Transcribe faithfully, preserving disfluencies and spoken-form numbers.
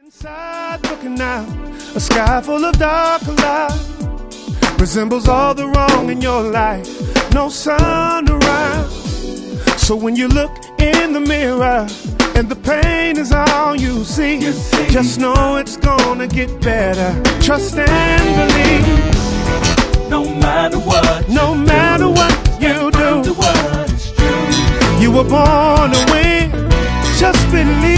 Inside looking out, a sky full of dark clouds resembles all the wrong in your life. No sun around. So when you look in the mirror and the pain is all you see, you see, just know it's gonna get better. Trust and believe. No matter what, no matter do, what you do, what is true. You were born to win. Just believe.